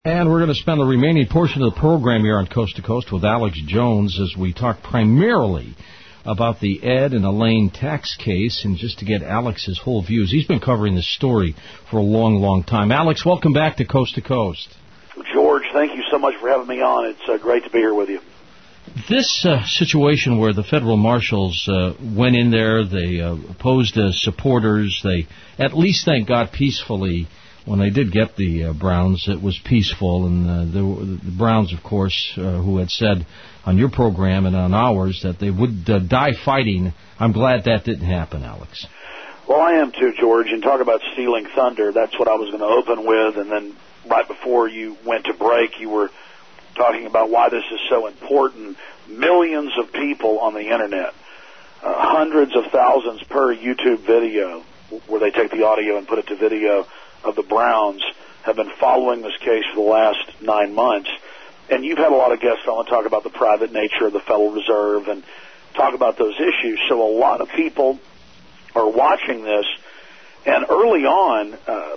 And we're going to spend the remaining portion of the program here on Coast to Coast with Alex Jones as we talk primarily about the Ed and Elaine tax case, and just to get Alex's whole views. He's been covering this story for a long, long time. Alex, welcome back to Coast to Coast. George, thank you so much for having me on. It's great to be here with you. This situation where the federal marshals went in there, they opposed supporters, they at least, thank God, peacefully. When they did get the Browns, it was peaceful, and the Browns, of course, who had said on your program and on ours that they would die fighting. I'm glad that didn't happen, Alex. Well, I am too, George, and talk about stealing thunder. That's what I was going to open with, and then right before you went to break, you were talking about why this is so important. Millions of people on the Internet, hundreds of thousands per YouTube video, where they take the audio and put it to video, of the Browns have been following this case for the last 9 months. And you've had a lot of guests on to talk about the private nature of the Federal Reserve and talk about those issues. So a lot of people are watching this. And early on,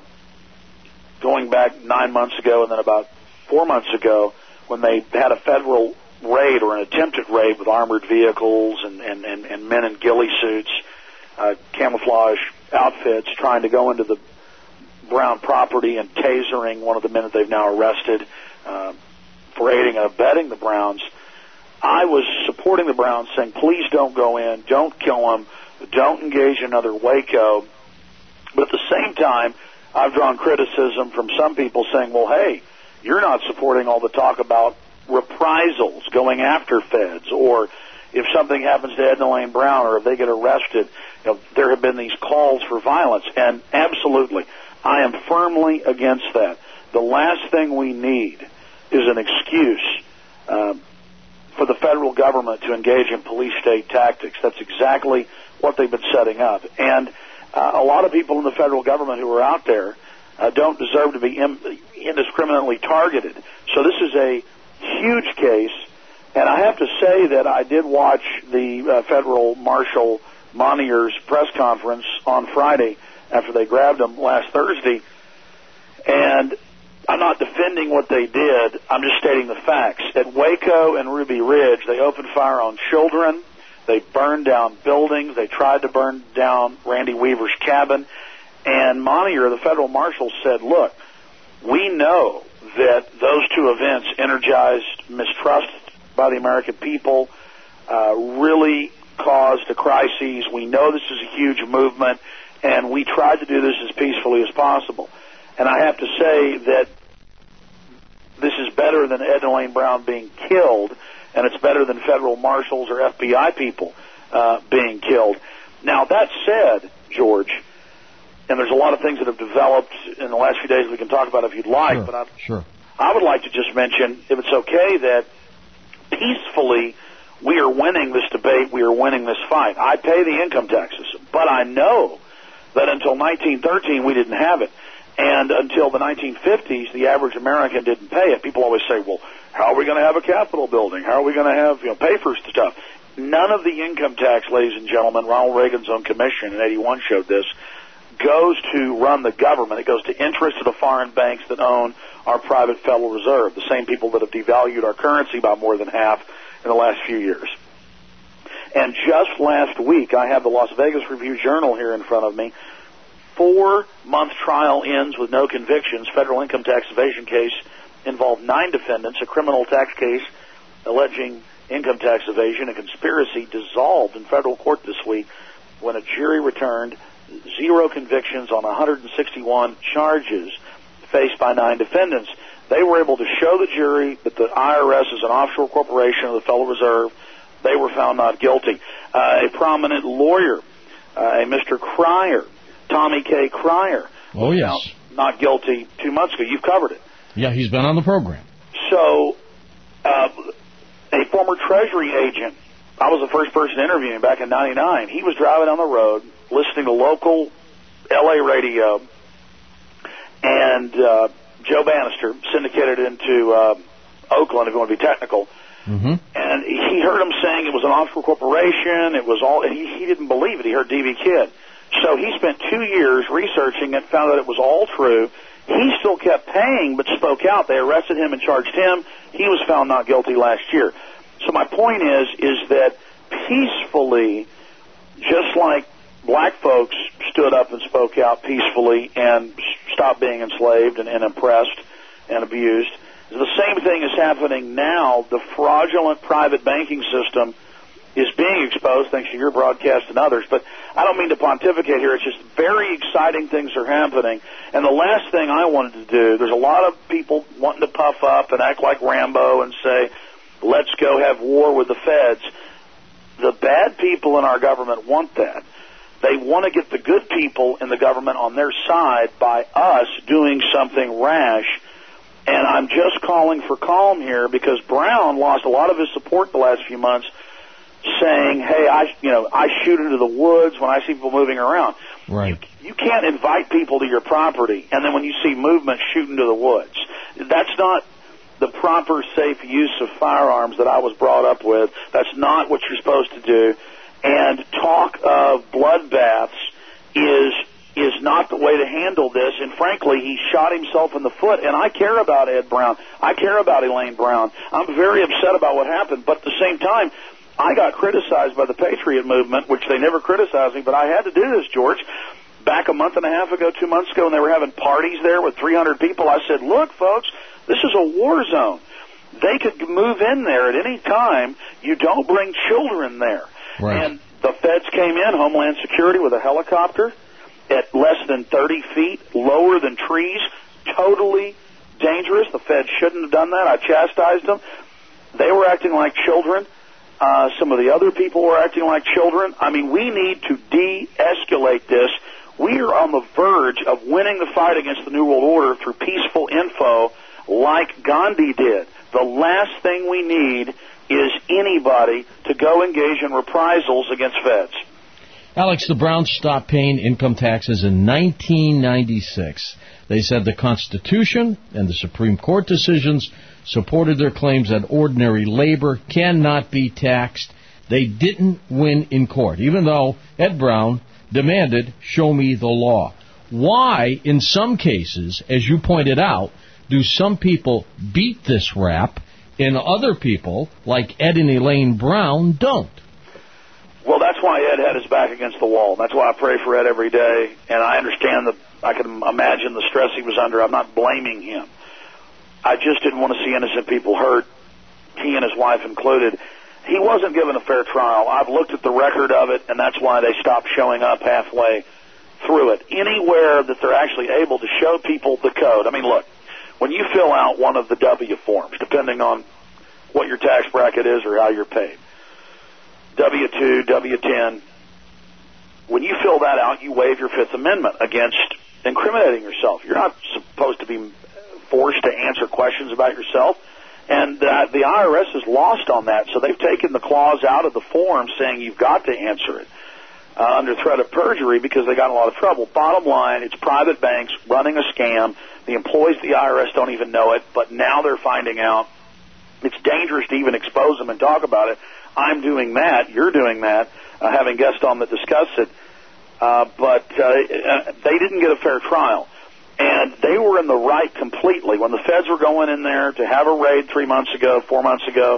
going back 9 months ago and then about 4 months ago, when they had a federal raid or an attempted raid with armored vehicles and men in ghillie suits, camouflage outfits, trying to go into the Brown property and tasering one of the men that they've now arrested for aiding and abetting the Browns, I was supporting the Browns, saying, please don't go in, don't kill them, don't engage in another Waco. But at the same time, I've drawn criticism from some people saying, well, hey, you're not supporting all the talk about reprisals, going after feds, or if something happens to Ed and Elaine Brown, or if they get arrested, there have been these calls for violence. And absolutely, I am firmly against that. The last thing we need is an excuse for the federal government to engage in police-state tactics. That's exactly what they've been setting up. And a lot of people in the federal government who are out there don't deserve to be indiscriminately targeted. So this is a huge case. And I have to say that I did watch the federal marshal Monier's press conference on Friday after they grabbed him last Thursday, and I'm not defending what they did. I'm just stating the facts. At Waco and Ruby Ridge, they opened fire on children. They burned down buildings. They tried to burn down Randy Weaver's cabin. And Monier, the federal marshal, said, look, we know that those two events energized mistrust by the American people, really caused a crisis. We know this is a huge movement, and we tried to do this as peacefully as possible. And I have to say that this is better than Ed and Elaine Brown being killed, and it's better than federal marshals or FBI people being killed. Now, that said, George, and there's a lot of things that have developed in the last few days we can talk about if you'd like, Sure. I would like to just mention, if it's okay, that peacefully we are winning this debate, we are winning this fight. I pay the income taxes, but I know that until 1913 we didn't have it. And until the 1950s, the average American didn't pay it. People always say, well, how are we going to have a Capitol building? How are we going to have, pay for stuff? None of the income tax, ladies and gentlemen, Ronald Reagan's own commission in 81 showed this, goes to run the government. It goes to interest of the foreign banks that own our private Federal Reserve, the same people that have devalued our currency by more than half in the last few years. And just last week, I have the Las Vegas Review-Journal here in front of me. 4-month trial ends with no convictions. Federal income tax evasion case involved 9 defendants. A criminal tax case alleging income tax evasion and conspiracy dissolved in federal court this week when a jury returned 0 convictions on 161 charges faced by 9 defendants. They were able to show the jury that the IRS is an offshore corporation of the Federal Reserve. They were found not guilty. A prominent lawyer, a Mr. Cryer, Tommy K. Cryer, was found not guilty 2 months ago. You've covered it. Yeah, he's been on the program. So, a former Treasury agent, I was the first person interviewing back in 99. He was driving on the road, listening to local L.A. radio, and Joe Bannister syndicated into Oakland, if you want to be technical. Mm-hmm. And he heard him saying it was an offshore corporation. It was all, and he didn't believe it. He heard D.B. Kidd. So he spent 2 years researching it, found that it was all true. He still kept paying but spoke out. They arrested him and charged him. He was found not guilty last year. So my point is that peacefully, just like black folks stood up and spoke out peacefully and stopped being enslaved and oppressed and abused, the same thing is happening now. The fraudulent private banking system is being exposed thanks to your broadcast and others. But I don't mean to pontificate here. It's just very exciting things are happening. And the last thing I wanted to do, there's a lot of people wanting to puff up and act like Rambo and say, let's go have war with the feds. The bad people in our government want that. They want to get the good people in the government on their side by us doing something rash. And I'm just calling for calm here because Brown lost a lot of his support the last few months, saying, hey, I shoot into the woods when I see people moving around. Right. You can't invite people to your property, and then when you see movement, shoot into the woods. That's not the proper, safe use of firearms that I was brought up with. That's not what you're supposed to do. And talk of bloodbaths is not the way to handle this. And frankly, he shot himself in the foot. And I care about Ed Brown. I care about Elaine Brown. I'm very upset about what happened. But at the same time, I got criticized by the Patriot movement, which they never criticized me, but I had to do this, George. Back a month and a half ago, 2 months ago, when they were having parties there with 300 people, I said, look, folks, this is a war zone. They could move in there at any time. You don't bring children there. Right. And the feds came in, Homeland Security, with a helicopter at less than 30 feet, lower than trees, totally dangerous. The feds shouldn't have done that. I chastised them. They were acting like children. Some of the other people were acting like children. I mean, we need to de-escalate this. We are on the verge of winning the fight against the New World Order through peaceful info like Gandhi did. The last thing we need is anybody to go engage in reprisals against feds. Alex, the Browns stopped paying income taxes in 1996. They said the Constitution and the Supreme Court decisions supported their claims that ordinary labor cannot be taxed. They didn't win in court, even though Ed Brown demanded, show me the law. Why, in some cases, as you pointed out, do some people beat this rap and other people, like Ed and Elaine Brown, don't? Well, that's why Ed had his back against the wall. That's why I pray for Ed every day, and I understand that I can imagine the stress he was under. I'm not blaming him. I just didn't want to see innocent people hurt, he and his wife included. He wasn't given a fair trial. I've looked at the record of it, and that's why they stopped showing up halfway through it. Anywhere that they're actually able to show people the code. I mean, look, when you fill out one of the W forms, depending on what your tax bracket is or how you're paid, W-2, W-10, when you fill that out, you waive your Fifth Amendment against incriminating yourself. You're not supposed to be forced to answer questions about yourself. And the IRS has lost on that, so they've taken the clause out of the form saying you've got to answer it under threat of perjury because they got in a lot of trouble. Bottom line, it's private banks running a scam. The employees of the IRS don't even know it, but now they're finding out. It's dangerous to even expose them and talk about it. I'm doing that. You're doing that, having guests on that discuss it. But they didn't get a fair trial. And they were in the right completely. When the feds were going in there to have a raid 3 months ago, 4 months ago,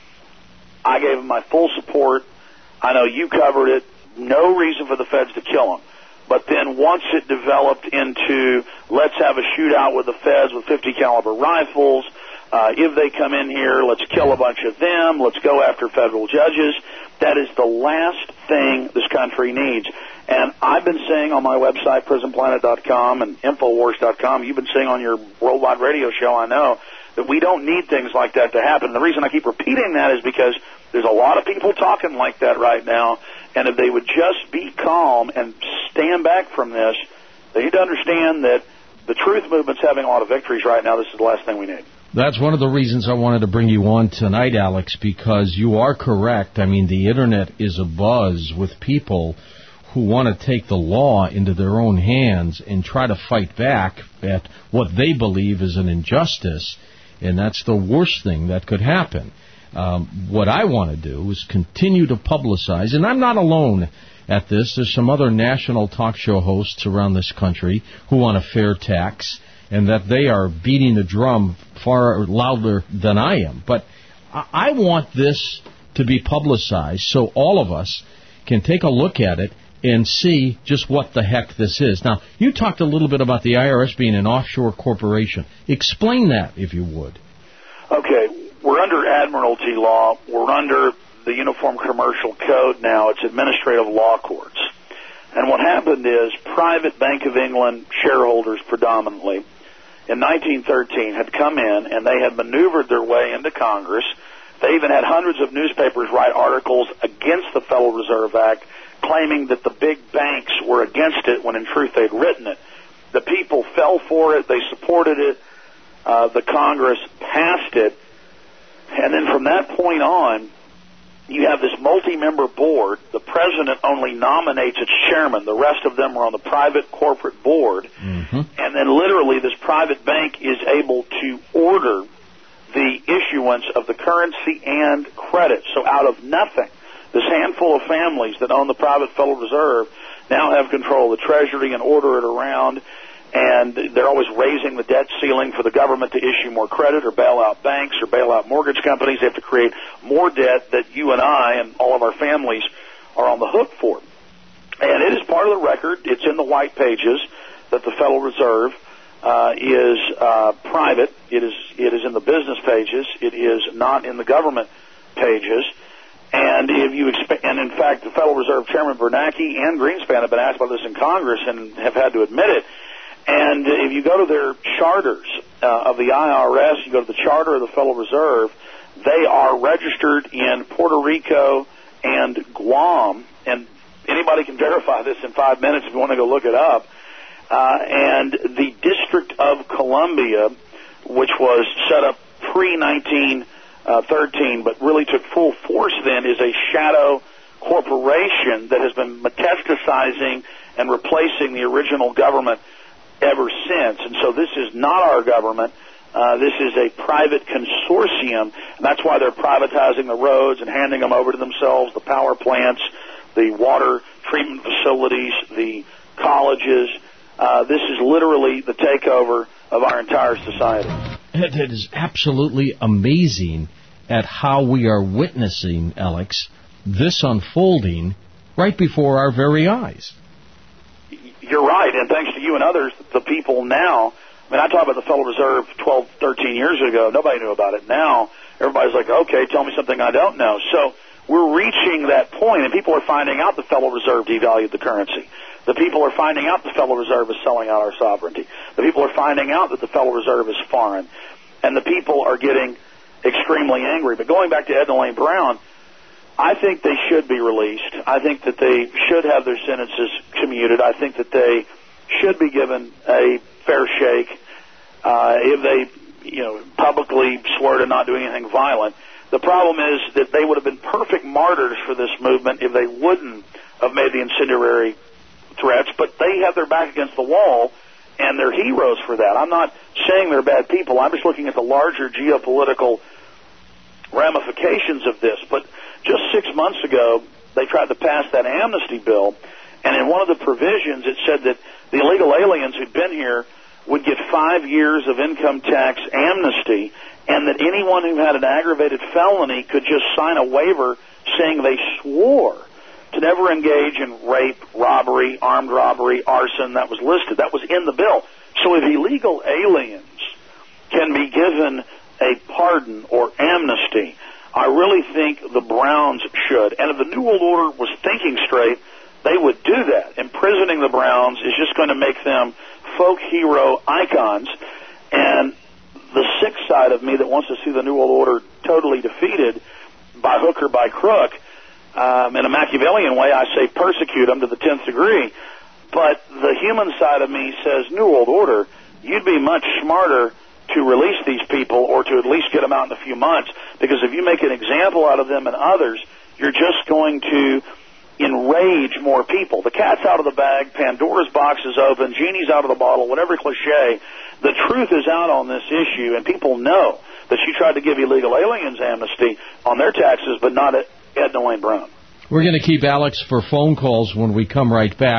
I gave them my full support. I know you covered it. No reason for the feds to kill them. But then once it developed into let's have a shootout with the feds with 50 caliber rifles, if they come in here, let's kill a bunch of them, let's go after federal judges, that is the last thing this country needs. And I've been saying on my website, prisonplanet.com and Infowars.com, you've been saying on your worldwide radio show, I know, that we don't need things like that to happen. And the reason I keep repeating that is because there's a lot of people talking like that right now, and if they would just be calm and stand back from this, they need to understand that the truth movement's having a lot of victories right now. This is the last thing we need. That's one of the reasons I wanted to bring you on tonight, Alex, because you are correct. I mean, the Internet is abuzz with people who want to take the law into their own hands and try to fight back at what they believe is an injustice, and that's the worst thing that could happen. What I want to do is continue to publicize, and I'm not alone at this. There's some other national talk show hosts around this country who want a fair tax, and that they are beating the drum far louder than I am. But I want this to be publicized so all of us can take a look at it and see just what the heck this is. Now, you talked a little bit about the IRS being an offshore corporation. Explain that, if you would. Okay, we're under Admiralty law. We're under the Uniform Commercial Code now. It's administrative law courts. And what happened is private Bank of England shareholders predominantly in 1913 had come in and they had maneuvered their way into Congress. They even had hundreds of newspapers write articles against the Federal Reserve Act, claiming that the big banks were against it when in truth they'd written it. The people fell for it. They supported it. The Congress passed it. And then from that point on, you have this multi-member board. The president only nominates its chairman. The rest of them are on the private corporate board. Mm-hmm. And then literally this private bank is able to order the issuance of the currency and credit. So out of nothing, this handful of families that own the private Federal Reserve now have control of the Treasury and order it around. And they're always raising the debt ceiling for the government to issue more credit or bail out banks or bail out mortgage companies. They have to create more debt that you and I and all of our families are on the hook for. And it is part of the record. It's in the white pages that the Federal Reserve is private. It is in the business pages. It is not in the government pages. And if you and in fact, the Federal Reserve Chairman Bernanke and Greenspan have been asked about this in Congress and have had to admit it. And if you go to their charters of the IRS, you go to the charter of the Federal Reserve, they are registered in Puerto Rico and Guam. And anybody can verify this in 5 minutes if you want to go look it up. And the District of Columbia, which was set up pre-1913 but really took full force then, is a shadow corporation that has been metastasizing and replacing the original government ever since. And so this is not our government. This is a private consortium, and that's why they're privatizing the roads and handing them over to themselves, the power plants, the water treatment facilities, the colleges. This is literally the takeover of our entire society. It is absolutely amazing at how we are witnessing, Alex, this unfolding right before our very eyes. You're right, and thanks to you and others, the people now, I mean, I talked about the Federal Reserve 12, 13 years ago. Nobody knew about it. Now, everybody's like, okay, tell me something I don't know. So we're reaching that point, and people are finding out the Federal Reserve devalued the currency. The people are finding out the Federal Reserve is selling out our sovereignty. The people are finding out that the Federal Reserve is foreign. And the people are getting extremely angry. But going back to Edna Lane Brown, I think they should be released. I think that they should have their sentences commuted. I think that they should be given a fair shake if they, publicly swear to not doing anything violent. The problem is that they would have been perfect martyrs for this movement if they wouldn't have made the incendiary threats. But they have their back against the wall, and they're heroes for that. I'm not saying they're bad people. I'm just looking at the larger geopolitical ramifications of this. But just 6 months ago, they tried to pass that amnesty bill, and in one of the provisions it said that the illegal aliens who'd been here would get 5 years of income tax amnesty, and that anyone who had an aggravated felony could just sign a waiver saying they swore to never engage in rape, robbery, armed robbery, arson. That was listed. That was in the bill. So if illegal aliens can be given a pardon or amnesty, I really think the Browns should. And if the New World Order was thinking straight, they would do that. Imprisoning the Browns is just going to make them folk hero icons. And the sick side of me that wants to see the New World Order totally defeated by hook or by crook, in a Machiavellian way, I say persecute them to the 10th degree. But the human side of me says, New World Order, you'd be much smarter to release these people or to at least get them out in a few months, because if you make an example out of them and others, you're just going to enrage more people. The cat's out of the bag, Pandora's box is open, genie's out of the bottle, whatever cliche. The truth is out on this issue, and people know that she tried to give illegal aliens amnesty on their taxes, but not Edna Lane Brown. We're going to keep Alex for phone calls when we come right back.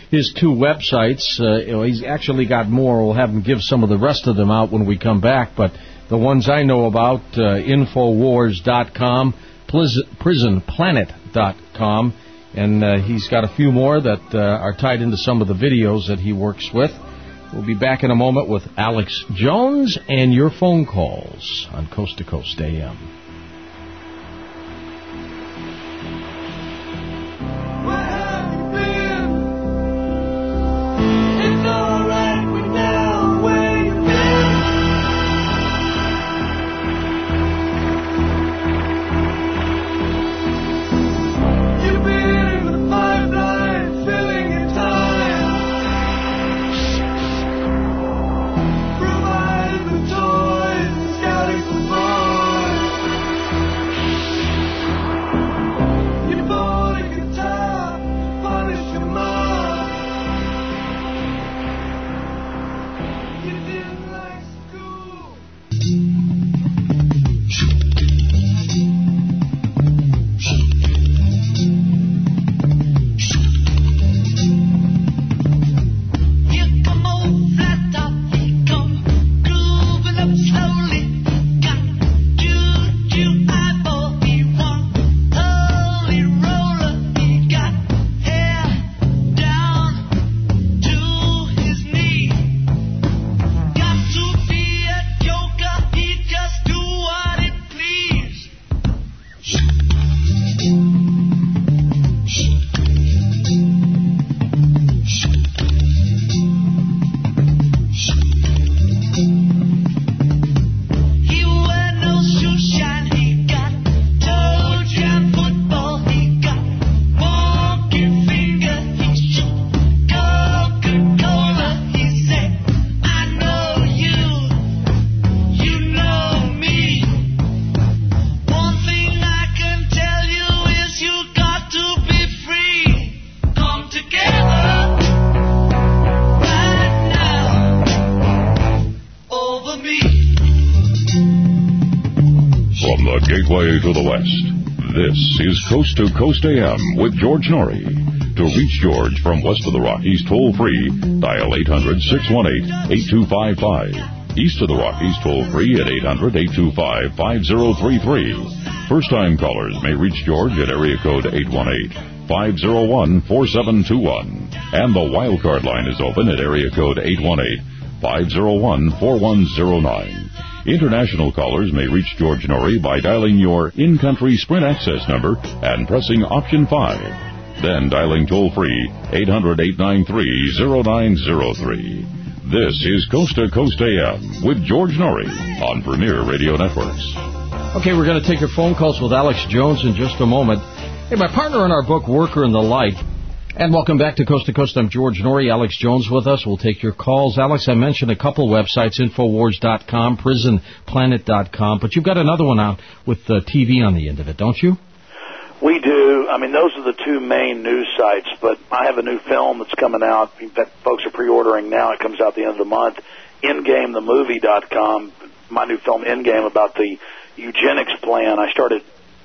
his two websites. He's actually got more. We'll have him give some of the rest of them out when we come back. But the ones I know about, Infowars.com, PrisonPlanet.com, and he's got a few more that are tied into some of the videos that he works with. We'll be back in a moment with Alex Jones and your phone calls on Coast to Coast AM. Gateway to the West. This is Coast to Coast AM with George Norrie. To reach George from west of the Rockies toll free, dial 800-618-8255. East of the Rockies toll free at 800-825-5033. First time callers may reach George at area code 818-501-4721. And the wildcard line is open at area code 818-501-4109. International callers may reach George Norrie by dialing your in-country Sprint access number and pressing option 5. Then dialing toll-free 800-893-0903. This is Coast to Coast AM with George Norrie on Premier Radio Networks. Okay, we're going to take your phone calls with Alex Jones in just a moment. Hey, my partner in our book, Worker in the Light. And welcome back to Coast. I'm George Norrie. Alex Jones with us. We'll take your calls. Alex, I mentioned a couple websites, Infowars.com, PrisonPlanet.com, but you've got another one out with TV on the end of it, don't you? We do. I mean, those are the two main news sites, but I have a new film that's coming out that folks are pre-ordering now. It comes out the end of the month. InGameTheMovie.com, my new film Endgame about the eugenics plan. I started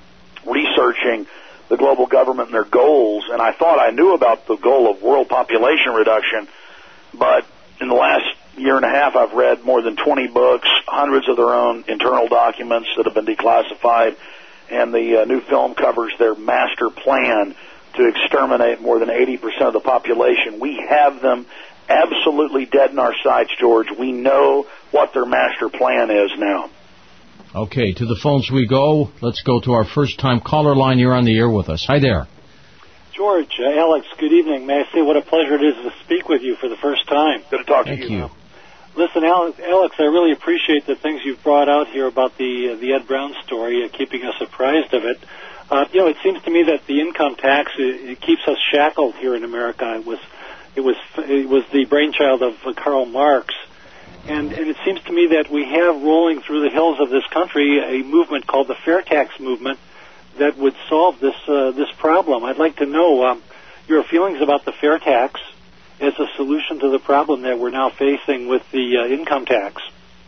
researching the global government and their goals, and I thought I knew about the goal of world population reduction, but in the last year and a half I've read more than 20 books, hundreds of their own internal documents that have been declassified, and the new film covers their master plan to exterminate more than 80% of the population. We have them absolutely dead in our sights, George. We know what their master plan is now. Okay, to the phones we go. Let's go to our first-time caller line. You're on the air with us. Hi there. George, Alex, good evening. May I say what a pleasure it is to speak with you for the first time. Good to talk to you. Thank you. Listen, Alex, I really appreciate the things you've brought out here about the Ed Brown story, keeping us apprised of it. It seems to me that the income tax it keeps us shackled here in America. It was the brainchild of Karl Marx. And it seems to me that we have rolling through the hills of this country a movement called the Fair Tax Movement that would solve this problem. I'd like to know your feelings about the Fair Tax as a solution to the problem that we're now facing with the income tax.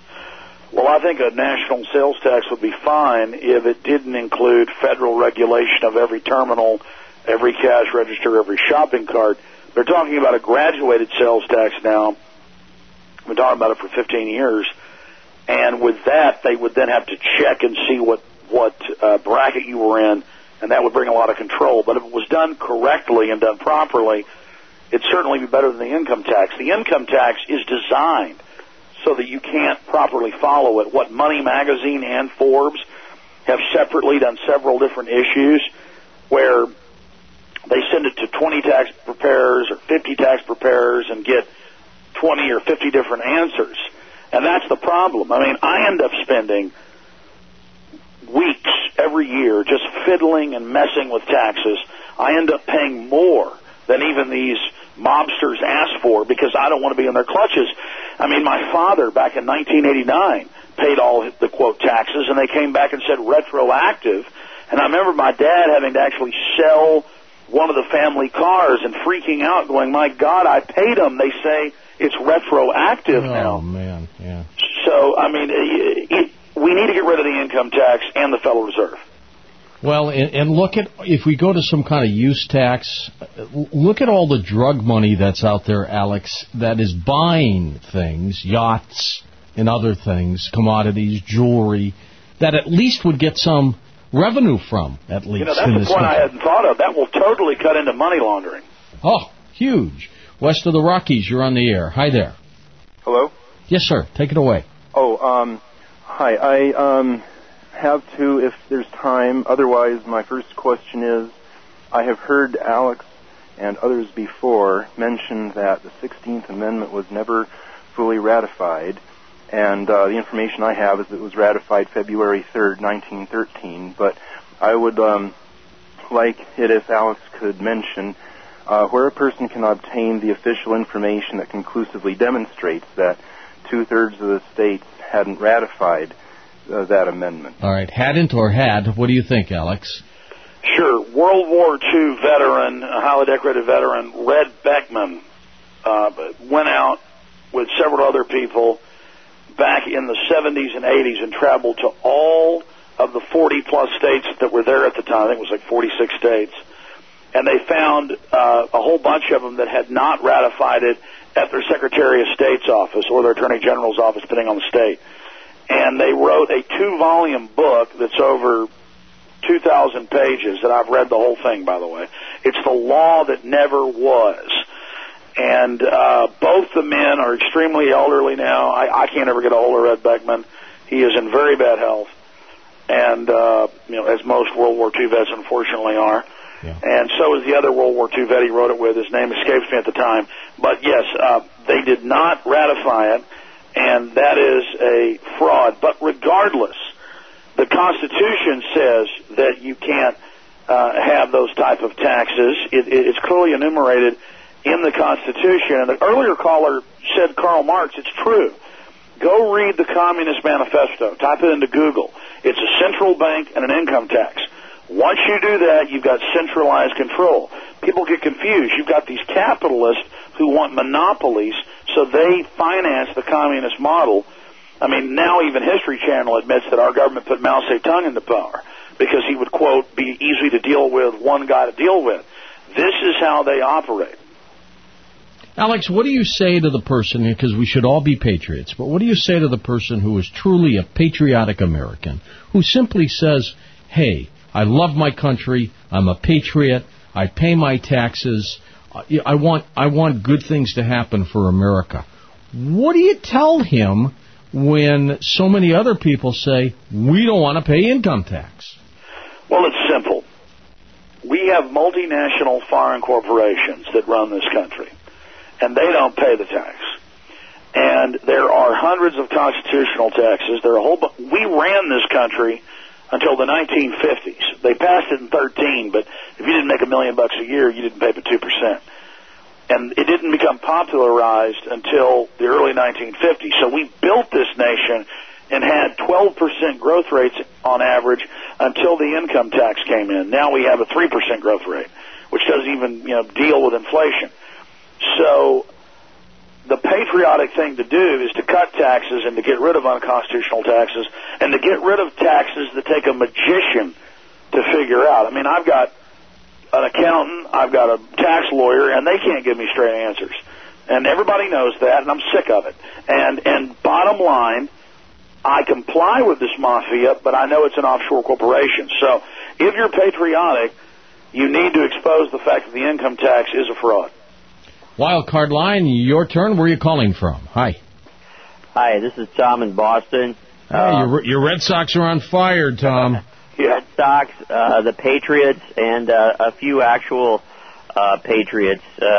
Well, I think a national sales tax would be fine if it didn't include federal regulation of every terminal, every cash register, every shopping cart. They're talking about a graduated sales tax now. We've been talking about it for 15 years. And with that, they would then have to check and see what bracket you were in, and that would bring a lot of control. But if it was done correctly and done properly, it'd certainly be better than the income tax. The income tax is designed so that you can't properly follow it. What Money Magazine and Forbes have separately done several different issues where they send it to 20 tax preparers or 50 tax preparers and get 20 or 50 different answers. And that's the problem. I mean, I end up spending weeks every year just fiddling and messing with taxes. I end up paying more than even these mobsters ask for because I don't want to be in their clutches. I mean, my father back in 1989 paid all the quote taxes, and they came back and said retroactive. And I remember my dad having to actually sell one of the family cars and freaking out, going, "My God, I paid them. They say it's retroactive now." Oh man, yeah. So I mean, we need to get rid of the income tax and the Federal Reserve. Well, and look at, if we go to some kind of use tax, look at all the drug money that's out there, Alex, that is buying things, yachts and other things, commodities, jewelry, that at least would get some revenue from, at least. You know, that's the point I hadn't thought of. That will totally cut into money laundering. Oh, huge. West of the Rockies, you're on the air. Hi there. Hello? Yes, sir. Take it away. Oh, hi. I have to, if there's time. Otherwise, my first question is, I have heard Alex and others before mention that the 16th Amendment was never fully ratified, and the information I have is it was ratified February 3rd, 1913, but I would like it if Alex could mention where a person can obtain the official information that conclusively demonstrates that two-thirds of the states hadn't ratified that amendment. All right, hadn't or had? What do you think, Alex? Sure. World War II veteran, a highly decorated veteran, Red Beckman, went out with several other people back in the 70s and 80s and traveled to all of the 40-plus states that were there at the time. I think it was like 46 states. And they found a whole bunch of them that had not ratified it at their Secretary of State's office or their Attorney General's office, depending on the state. And they wrote a 2-volume book that's over 2,000 pages, that I've read the whole thing, by the way. It's The Law That Never Was. And both the men are extremely elderly now. I can't ever get a hold of Red Beckman. He is in very bad health, and as most World War II vets unfortunately are. Yeah. And so is the other World War II vet he wrote it with. His name escapes me at the time. But yes, they did not ratify it, and that is a fraud. But regardless, the Constitution says that you can't have those type of taxes. It's clearly enumerated in the Constitution. And the earlier caller said Karl Marx. It's true. Go read the Communist Manifesto. Type it into Google. It's a central bank and an income tax. Once you do that, you've got centralized control. People get confused. You've got these capitalists who want monopolies, so they finance the communist model. I mean, now even History Channel admits that our government put Mao Zedong into power because he would, quote, be easy to deal with, one guy to deal with. This is how they operate. Alex, what do you say to the person, because we should all be patriots, but what do you say to the person who is truly a patriotic American, who simply says, hey, I love my country, I'm a patriot, I pay my taxes, I want good things to happen for America. What do you tell him when so many other people say, we don't want to pay income tax? Well, it's simple. We have multinational foreign corporations that run this country, and they don't pay the tax. And there are hundreds of constitutional taxes. We ran this country until the 1950s. They passed it in 13, but if you didn't make $1 million a year, you didn't pay but 2%. And it didn't become popularized until the early 1950s. So we built this nation and had 12% growth rates on average until the income tax came in. Now we have a 3% growth rate, which doesn't even deal with inflation. So the patriotic thing to do is to cut taxes and to get rid of unconstitutional taxes and to get rid of taxes that take a magician to figure out. I mean, I've got an accountant, I've got a tax lawyer, and they can't give me straight answers. And everybody knows that, and I'm sick of it. And bottom line, I comply with this mafia, but I know it's an offshore corporation. So if you're patriotic, you need to expose the fact that the income tax is a fraud. Wild Card Line, your turn. Where are you calling from? Hi. Hi, this is Tom in Boston. Hey, your Red Sox are on fire, Tom. Red Sox, the Patriots, and a few actual Patriots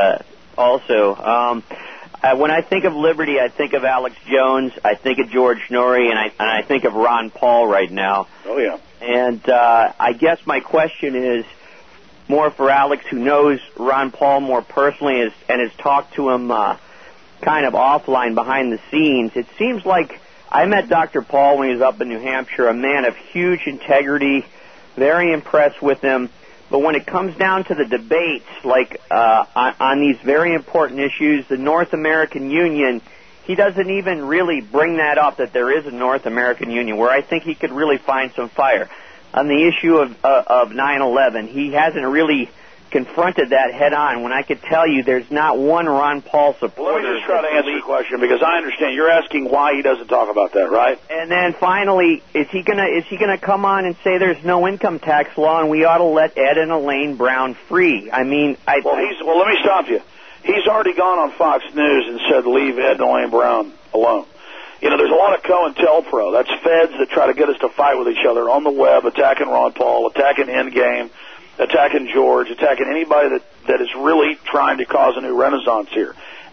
also. When I think of Liberty, I think of Alex Jones, I think of George Norrie, and I think of Ron Paul right now. Oh, yeah. And I guess my question is more for Alex, who knows Ron Paul more personally and has talked to him kind of offline behind the scenes. It seems like I met Dr. Paul when he was up in New Hampshire, a man of huge integrity, very impressed with him. But when it comes down to the debates, like on these very important issues, the North American Union, he doesn't even really bring that up, that there is a North American Union, where I think he could really find some fire. On the issue of 9/11, he hasn't really confronted that head on, when I could tell you there's not one Ron Paul supporter. Well, let me just try to answer your question, because I understand you're asking why he doesn't talk about that, right? And then finally, is he gonna come on and say there's no income tax law and we ought to let Ed and Elaine Brown free? I mean, well, let me stop you. He's already gone on Fox News and said leave Ed and Elaine Brown alone. You know, there's a lot of COINTELPRO. That's feds that try to get us to fight with each other on the web, attacking Ron Paul, attacking Endgame, attacking George, attacking anybody that is really trying to cause a new renaissance here.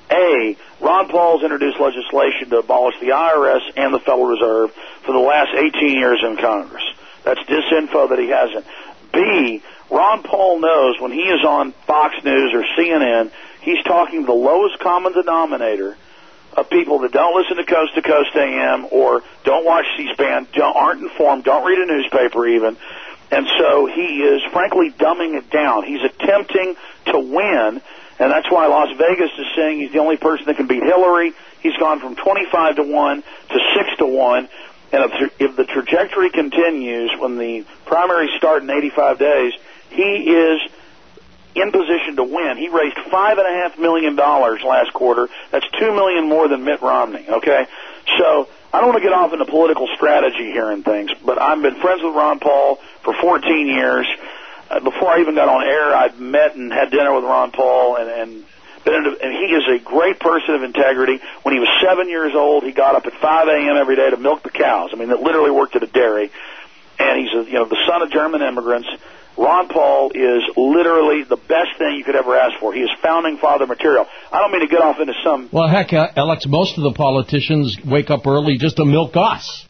Ron Paul's introduced legislation to abolish the IRS and the Federal Reserve for the last 18 years in Congress. That's disinfo that he hasn't. B, Ron Paul knows when he is on Fox News or CNN, he's talking to the lowest common denominator of people that don't listen to Coast AM or don't watch C-SPAN, aren't informed, don't read a newspaper even. And so he is, frankly, dumbing it down. He's attempting to win, and that's why Las Vegas is saying he's the only person that can beat Hillary. He's gone from 25-1 to 6-1, and if the trajectory continues, when the primaries start in 85 days, he is in position to win. He raised $5.5 million last quarter. That's $2 million more than Mitt Romney, okay? So I don't want to get off into political strategy here and things, but I've been friends with Ron Paul for 14 years. Before I even got on air, I'd met and had dinner with Ron Paul, and he is a great person of integrity. When he was 7 years old, he got up at 5 a.m. every day to milk the cows. I mean, that literally worked at a dairy. And he's the son of German immigrants. Ron Paul is literally the best thing you could ever ask for. He is founding father material. I don't mean to get off into some... Well, heck, Alex, most of the politicians wake up early just to milk us.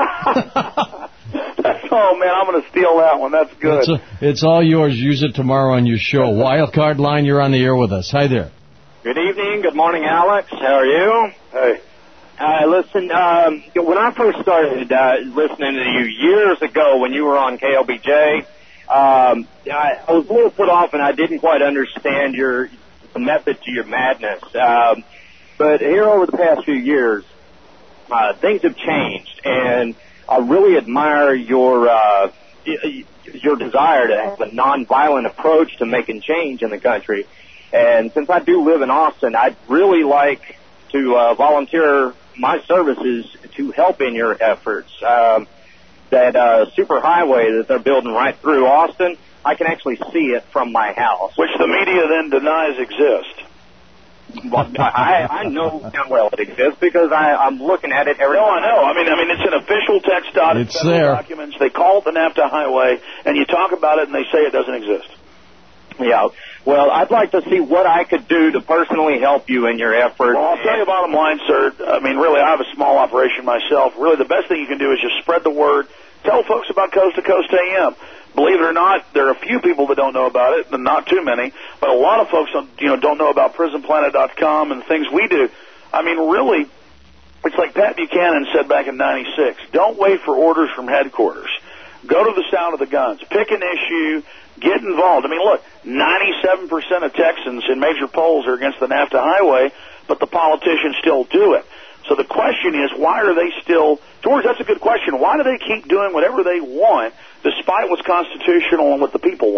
Oh, man, I'm going to steal that one. That's good. It's all yours. Use it tomorrow on your show. Wild Card Line, you're on the air with us. Hi there. Good evening. Good morning, Alex. How are you? Hey. Listen, when I first started listening to you years ago when you were on KLBJ, I was a little put off and I didn't quite understand the method to your madness. But here over the past few years, things have changed, and I really admire your desire to have a nonviolent approach to making change in the country. And since I do live in Austin, I'd really like to volunteer my services to help in your efforts. That superhighway that they're building right through Austin, I can actually see it from my house. Which the media then denies exist. Well, I know damn well it exists because I'm looking at it every No, I know. I mean, it's an official text dot. It's there. Documents. They call it the NAFTA highway, and you talk about it, and they say it doesn't exist. Yeah. Well, I'd like to see what I could do to personally help you in your effort. Well, I'll tell you bottom line, sir. I mean, really, I have a small operation myself. Really, the best thing you can do is just spread the word. Tell folks about Coast to Coast AM. Believe it or not, there are a few people that don't know about it, and not too many. But a lot of folks don't know about PrisonPlanet.com and things we do. I mean, really, it's like Pat Buchanan said back in '96. Don't wait for orders from headquarters. Go to the sound of the guns. Pick an issue. Get involved. I mean, look, 97% of Texans in major polls are against the NAFTA highway, but the politicians still do it. So the question is, why are they still... George, that's a good question. Why do they keep doing whatever they want despite what's constitutional and what the people want?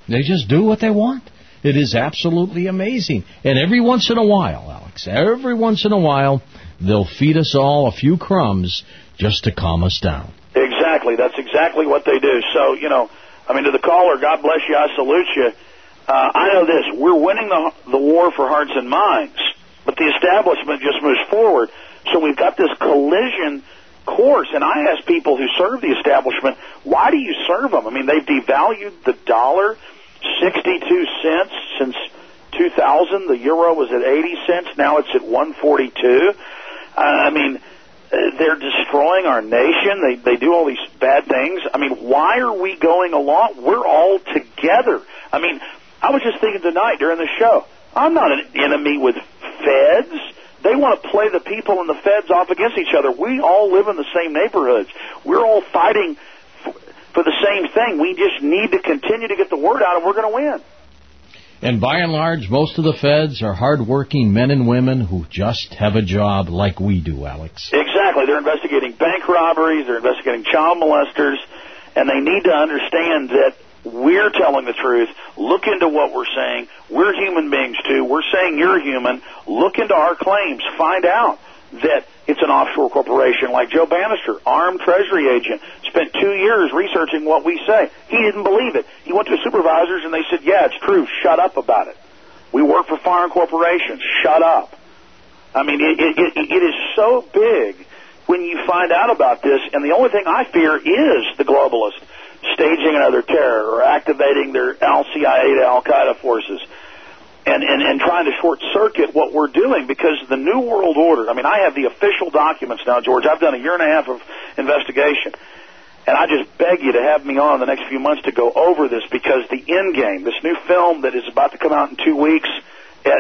They just do what they want. It is absolutely amazing. And every once in a while, Alex, every once in a while, they'll feed us all a few crumbs just to calm us down. Exactly. That's exactly what they do. So, to the caller, God bless you, I salute you. I know this. We're winning the war for hearts and minds, but the establishment just moves forward. So we've got this collision course, and I ask people who serve the establishment, why do you serve them? I mean, they've devalued the dollar 62 cents since 2000. The euro was at 80 cents. Now it's at 142. They're destroying our nation. They do all these bad things. I mean, why are we going along? We're all together. I mean, I was just thinking tonight during the show, I'm not an enemy with feds. They want to play the people and the feds off against each other. We all live in the same neighborhoods. We're all fighting for the same thing. We just need to continue to get the word out, and we're going to win. And by and large, most of the feds are hardworking men and women who just have a job like we do, Alex. Exactly. They're investigating bank robberies. They're investigating child molesters. And they need to understand that we're telling the truth. Look into what we're saying. We're human beings, too. We're saying you're human. Look into our claims. Find out that it's an offshore corporation like Joe Bannister, armed Treasury agent, spent 2 years researching what we say. He didn't believe it. He went to supervisors and they said, yeah, it's true. Shut up about it. We work for foreign corporations. Shut up. I mean, it is so big when you find out about this, and the only thing I fear is the globalists staging another terror or activating their Al-CIA to Al-Qaeda forces and trying to short-circuit what we're doing, because the New World Order, I mean, I have the official documents now, George. I've done a year and a half of investigation, and I just beg you to have me on in the next few months to go over this, because the Endgame, this new film that is about to come out in 2 weeks at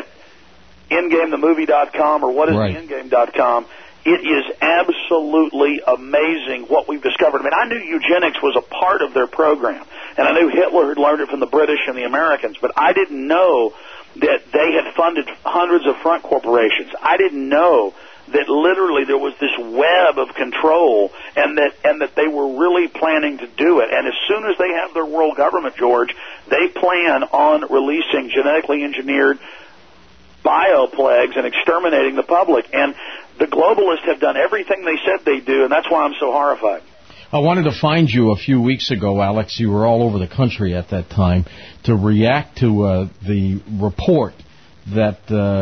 endgamethemovie.com or whatistheendgame.com, it is absolutely amazing what we've discovered. I mean, I knew eugenics was a part of their program, and I knew Hitler had learned it from the British and the Americans, but I didn't know that they had funded hundreds of front corporations. I didn't know that literally there was this web of control, and that they were really planning to do it. And as soon as they have their world government, George, they plan on releasing genetically engineered bioplagues and exterminating the public. And the globalists have done everything they said they'd do, and that's why I'm so horrified. I wanted to find you a few weeks ago, Alex. You were all over the country at that time to react to the report that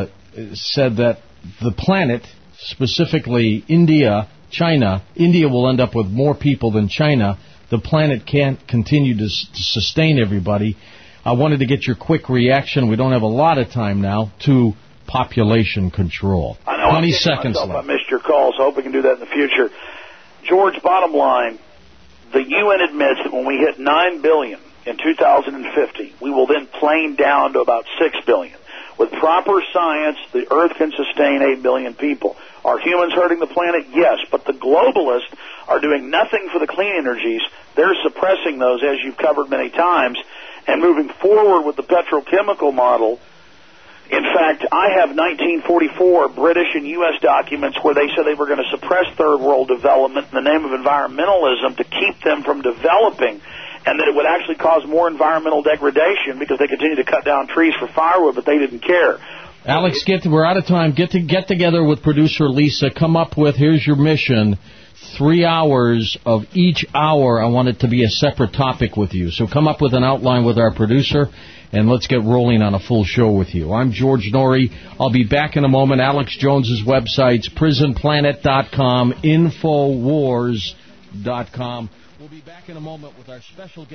said that the planet, specifically India, China, India will end up with more people than China. The planet can't continue to sustain everybody. I wanted to get your quick reaction. We don't have a lot of time now to population control. I know. 20 seconds left. I missed your call, so I hope we can do that in the future. George, bottom line, the UN admits that when we hit 9 billion in 2050, we will then plane down to about 6 billion. With proper science, the Earth can sustain 8 billion people. Are humans hurting the planet? Yes, but the globalists are doing nothing for the clean energies. They're suppressing those, as you've covered many times, and moving forward with the petrochemical model. In fact, I have 1944 British and U.S. documents where they said they were going to suppress third world development in the name of environmentalism to keep them from developing, and that it would actually cause more environmental degradation because they continue to cut down trees for firewood, but they didn't care. Alex, we're out of time. Get together with producer Lisa. Come up with, here's your mission, 3 hours of each hour. I want it to be a separate topic with you. So come up with an outline with our producer, and let's get rolling on a full show with you. I'm George Norrie. I'll be back in a moment. Alex Jones's websites, prisonplanet.com, Infowars.com. We'll be back in a moment with our special guest.